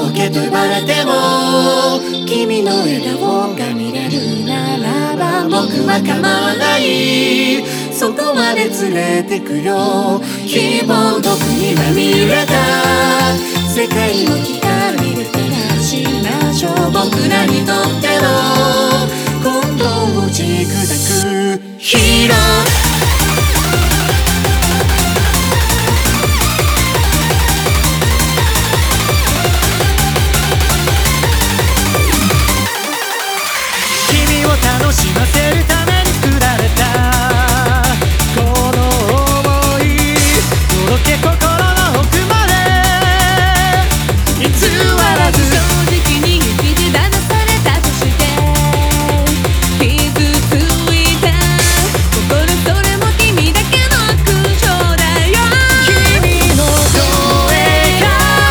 けと呼ばれても君の笑顔が見れるならば僕は構わない。そこまで連れてくよ。希望の国は見れた。世界を光で照らしましょう。僕らにとっての今度を軸くヒーロー。 楽しませるために作られたこの想い届け心の奥まで偽らず正直に生きて騙されたとして傷ついた心それも君だけの苦情だよ。 君の声が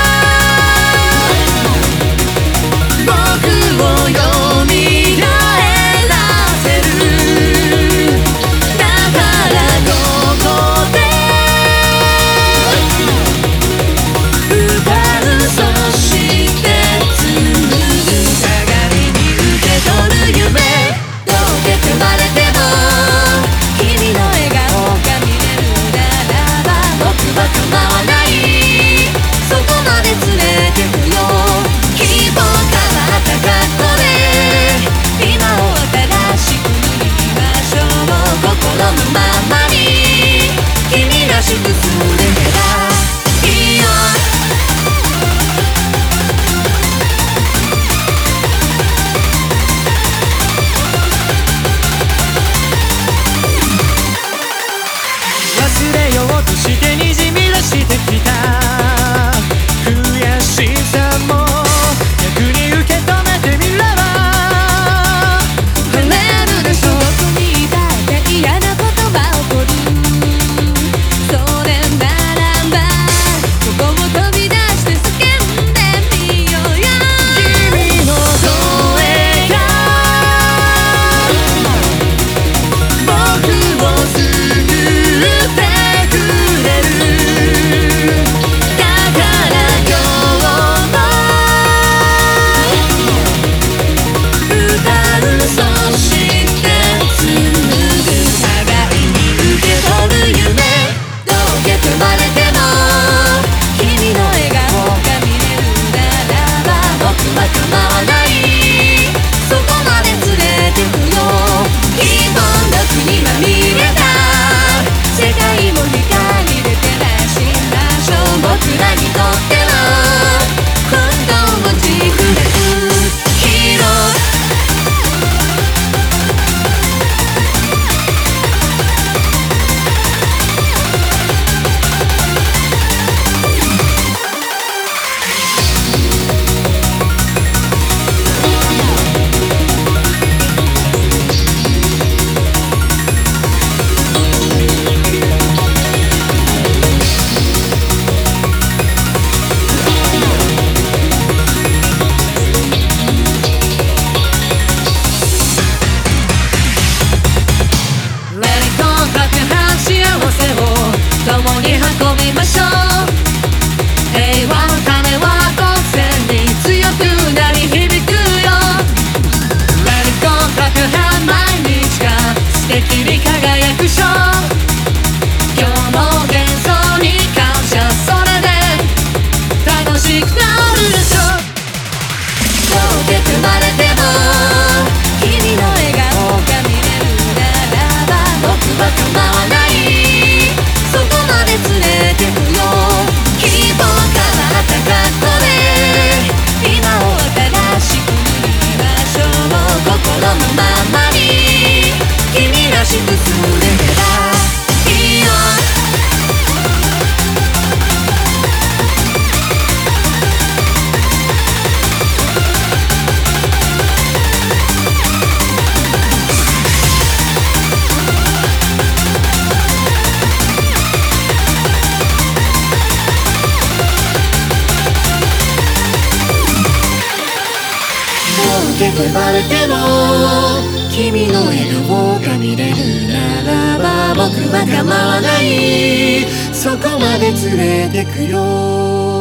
僕をよみがしてにじみ出してきた悔しさも逆に受け止めてみれば晴れるでしょう。僕にいたって嫌なことは起こる。それならばここを飛び出して叫んでみようよ。 君の声が僕を救って共に運びましょう。平和のためは光線に強くなり響くよ。Let it go 各班毎日が素敵に輝くショー。今日も幻想に感謝。それで楽しくなるでしょ。 どうけ組まれても君の笑顔が見れるならば僕は構わない。そこまで連れてくよ。希望変わった格好で今を新しく塗りましょう。心のままに君らしくすればいいよ。けと呼ばれても君の笑顔が見れるならば僕は構わない。そこまで連れてくよ。